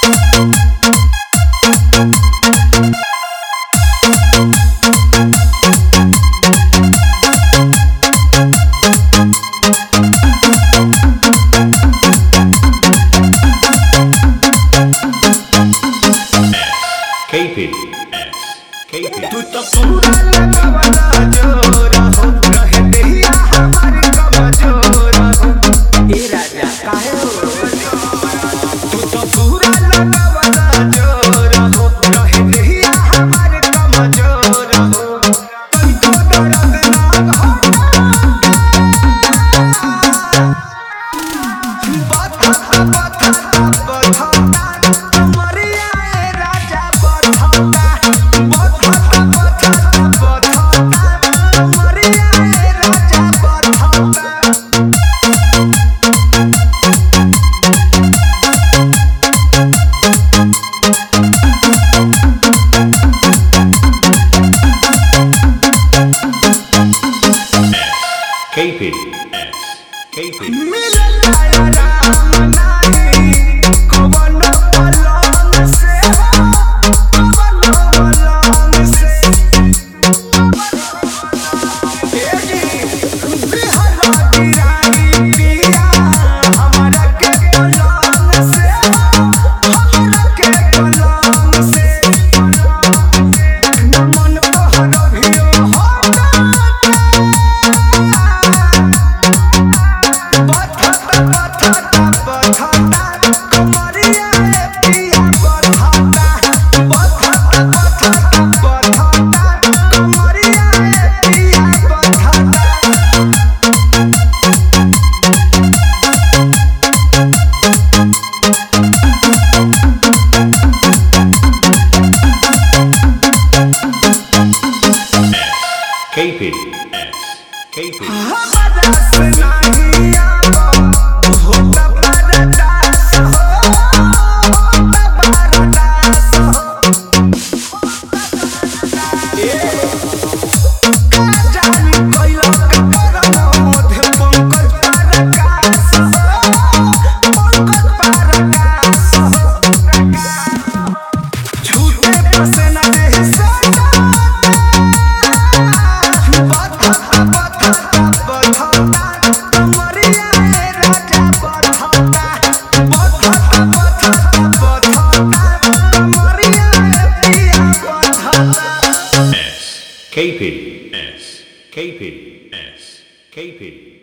तू तो पूरा लगावला जोर हो रहे देहिया हमार कमजोर हो ए राजा काहे हो तू तो पूरा लगावला जोर हो रहे देहिया हमार कमजोर हो कोई तो दर्द ना हो बथा मरिया ए राजा बथा KP.